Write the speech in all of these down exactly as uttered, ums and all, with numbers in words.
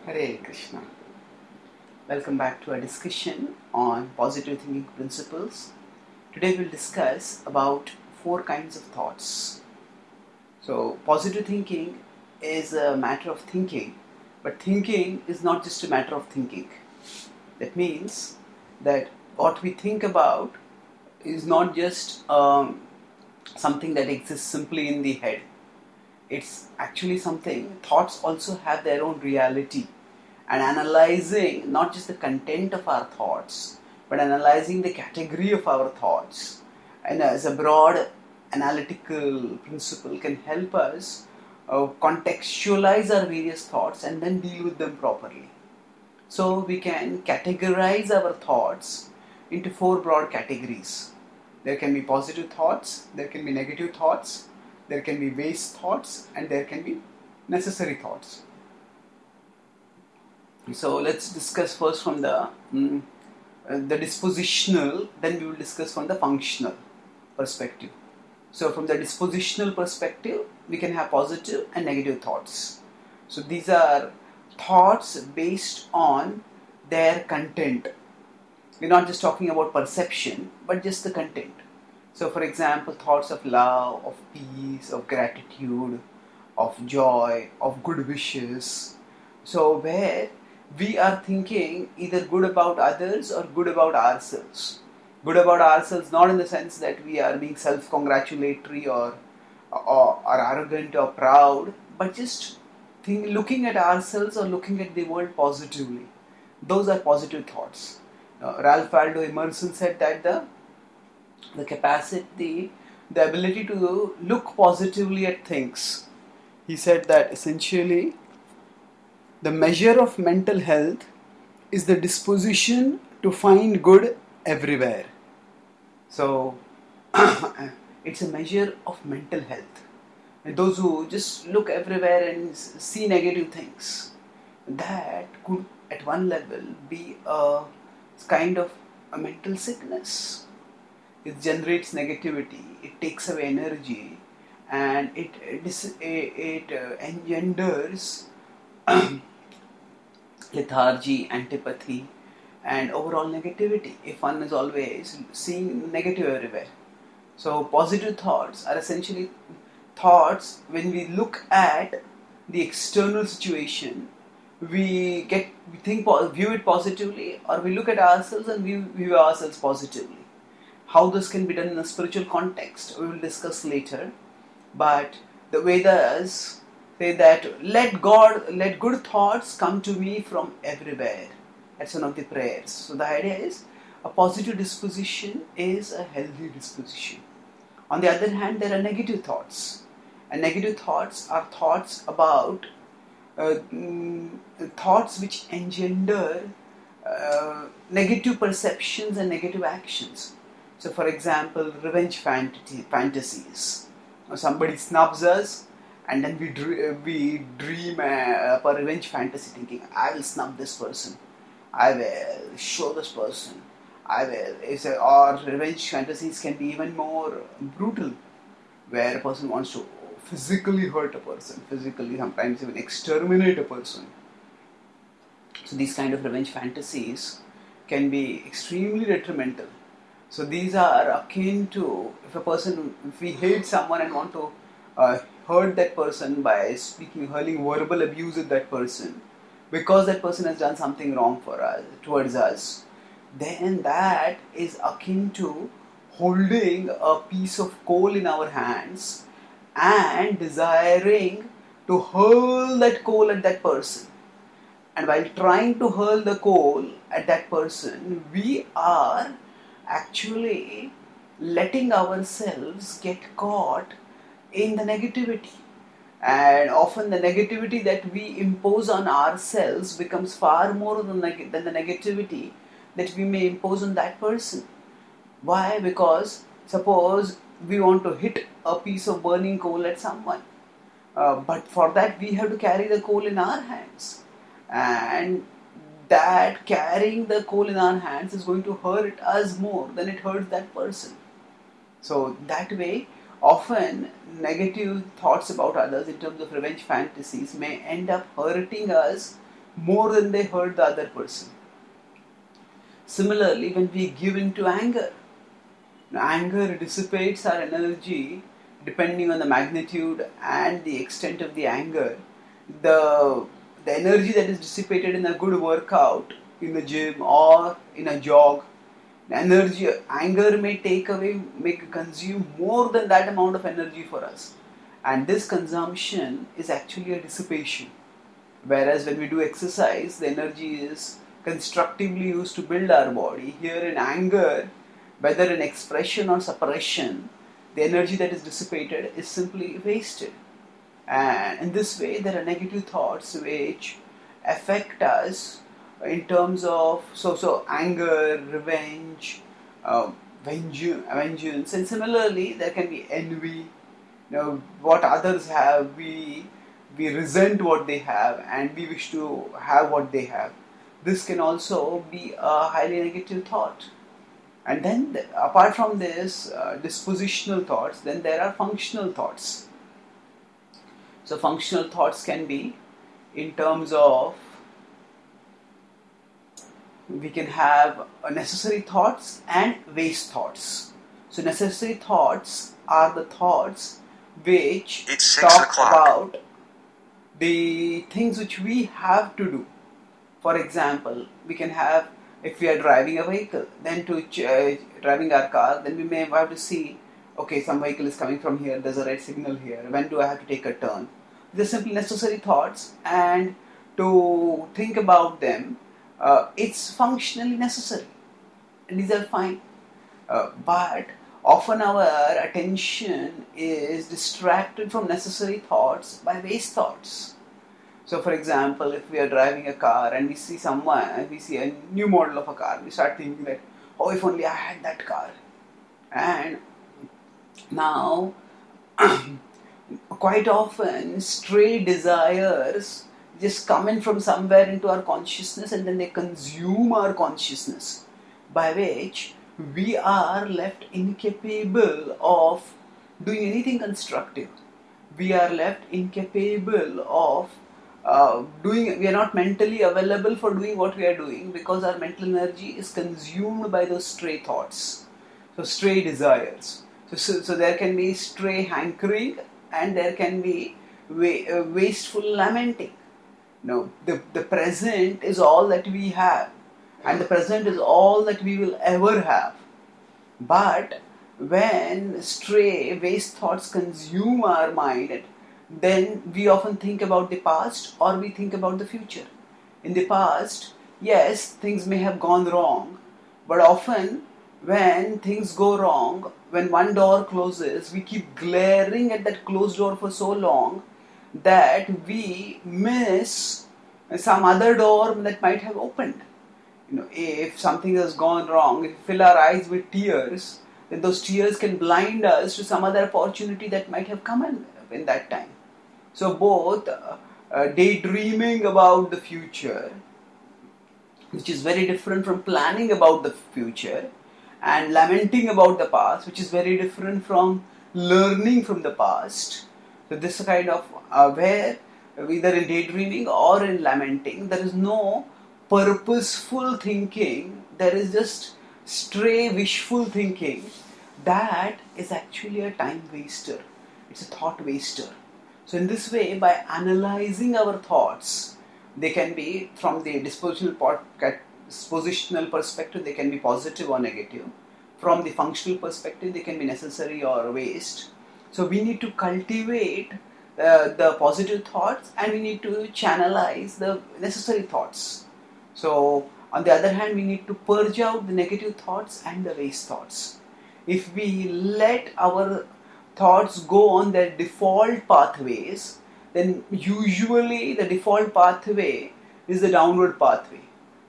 Hare Krishna. Welcome back to our discussion on positive thinking principles. Today we'll discuss about four kinds of thoughts. So, positive thinking is a matter of thinking, but thinking is not just a matter of thinking. That means that what we think about is not just um, something that exists simply in the head. It's actually something, thoughts also have their own reality. And analyzing not just the content of our thoughts, but analyzing the category of our thoughts, and as a broad analytical principle, can help us uh, contextualize our various thoughts and then deal with them properly. So we can categorize our thoughts into four broad categories. There can be positive thoughts, there can be negative thoughts, there can be waste thoughts, and there can be necessary thoughts. So let's discuss first from the um, uh, the dispositional, then we will discuss from the functional perspective. So from the dispositional perspective, we can have positive and negative thoughts. So these are thoughts based on their content. We're not just talking about perception, but just the content. So for example, thoughts of love, of peace, of gratitude, of joy, of good wishes. So where we are thinking either good about others or good about ourselves. Good about ourselves not in the sense that we are being self-congratulatory or, or, or arrogant or proud, but just think, looking at ourselves or looking at the world positively. Those are positive thoughts. Uh, Ralph Waldo Emerson said that the, the capacity, the ability to look positively at things. He said that essentially the measure of mental health is the disposition to find good everywhere. So, it's a measure of mental health. And those who just look everywhere and see negative things, that could at one level be a kind of a mental sickness. It generates negativity, it takes away energy, and it, it, it uh, engenders lethargy, antipathy, and overall negativity if one is always seeing negative everywhere. So positive thoughts are essentially thoughts when we look at the external situation, we get we think view it positively, or we look at ourselves and view, view ourselves positively. How this can be done in a spiritual context, we will discuss later. But the Vedas say that let God, let good thoughts come to me from everywhere. That's one of the prayers. So the idea is a positive disposition is a healthy disposition. On the other hand, there are negative thoughts. And negative thoughts are thoughts about uh, mm, thoughts which engender uh, negative perceptions and negative actions. So for example, revenge fantasy, fantasies. Somebody snubs us, and then we dream, we dream uh, a revenge fantasy, thinking, I will snub this person, I will show this person, I will. It's a, or revenge fantasies can be even more brutal, where a person wants to physically hurt a person, physically sometimes even exterminate a person. So these kind of revenge fantasies can be extremely detrimental. So these are akin to, if a person, if we hate someone and want to uh, hurt that person by speaking, hurling verbal abuse at that person, because that person has done something wrong for us, towards us, then that is akin to holding a piece of coal in our hands and desiring to hurl that coal at that person. And while trying to hurl the coal at that person, we are actually letting ourselves get caught in the negativity. And often the negativity that we impose on ourselves becomes far more than, neg- than the negativity that we may impose on that person. Why? Because suppose we want to hit a piece of burning coal at someone. Uh, but for that we have to carry the coal in our hands. And that carrying the coal in our hands is going to hurt us more than it hurts that person. So that way, often negative thoughts about others in terms of revenge fantasies may end up hurting us more than they hurt the other person. Similarly, when we give into anger, anger dissipates our energy depending on the magnitude and the extent of the anger. The, the energy that is dissipated in a good workout, in the gym or in a jog, energy, anger may take away, may consume more than that amount of energy for us. And this consumption is actually a dissipation. Whereas when we do exercise, the energy is constructively used to build our body. Here in anger, whether in expression or suppression, the energy that is dissipated is simply wasted. And in this way, there are negative thoughts which affect us in terms of so so anger, revenge, uh, vengeance, and similarly there can be envy. You know, what others have, we we resent what they have, and we wish to have what they have. This can also be a highly negative thought. And then, apart from this uh, dispositional thoughts, then there are functional thoughts. So functional thoughts can be in terms of, we can have necessary thoughts and waste thoughts. So necessary thoughts are the thoughts which talk about the things which we have to do. For example, we can have, if we are driving a vehicle, then to uh, driving our car, then we may have to see, okay, some vehicle is coming from here, there's a red signal here, when do I have to take a turn? These are simply necessary thoughts, and to think about them, uh, it's functionally necessary, and these are fine. Uh, but often our attention is distracted from necessary thoughts by waste thoughts. So for example, if we are driving a car and we see someone, we see a new model of a car, we start thinking that, oh, if only I had that car. And now, quite often, stray desires just come in from somewhere into our consciousness, and then they consume our consciousness, by which we are left incapable of doing anything constructive. We are left incapable of uh, doing, we are not mentally available for doing what we are doing, because our mental energy is consumed by those stray thoughts. So stray desires. So, so, so there can be stray hankering, and there can be wa- uh, wasteful lamenting. No, the, the present is all that we have, and the present is all that we will ever have. But when stray waste thoughts consume our mind, then we often think about the past, or we think about the future. In the past, yes, things may have gone wrong, but often when things go wrong, when one door closes, we keep glaring at that closed door for so long that we miss some other door that might have opened. You know, if something has gone wrong, if we fill our eyes with tears, then those tears can blind us to some other opportunity that might have come in, in that time. So both uh, uh, daydreaming about the future, which is very different from planning about the future, and lamenting about the past, which is very different from learning from the past. So this kind of uh, where either in daydreaming or in lamenting, there is no purposeful thinking, there is just stray wishful thinking. That is actually a time waster. It's a thought waster. So in this way, by analyzing our thoughts, they can be, from the dispositional, dispositional perspective, they can be positive or negative. From the functional perspective, they can be necessary or waste. So we need to cultivate uh, the positive thoughts, and we need to channelize the necessary thoughts. So on the other hand, we need to purge out the negative thoughts and the waste thoughts. If we let our thoughts go on their default pathways, then usually the default pathway is the downward pathway.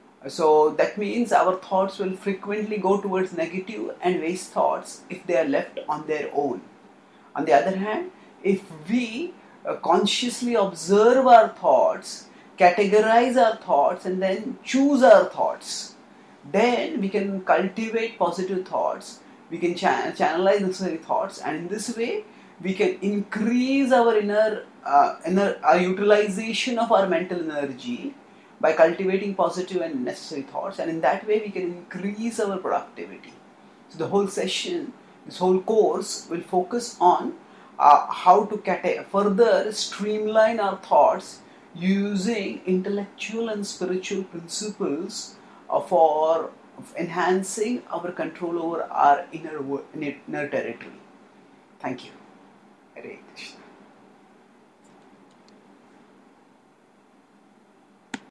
So that means our thoughts will frequently go towards negative and waste thoughts if they are left on their own. On the other hand, if we uh, consciously observe our thoughts, categorize our thoughts, and then choose our thoughts, then we can cultivate positive thoughts, we can cha- channelize necessary thoughts, and in this way we can increase our inner, uh, inner our utilization of our mental energy by cultivating positive and necessary thoughts, and in that way we can increase our productivity. So the whole session, this whole course will focus on uh, how to cata- further streamline our thoughts using intellectual and spiritual principles uh, for enhancing our control over our inner, inner territory. Thank you. Hare Krishna.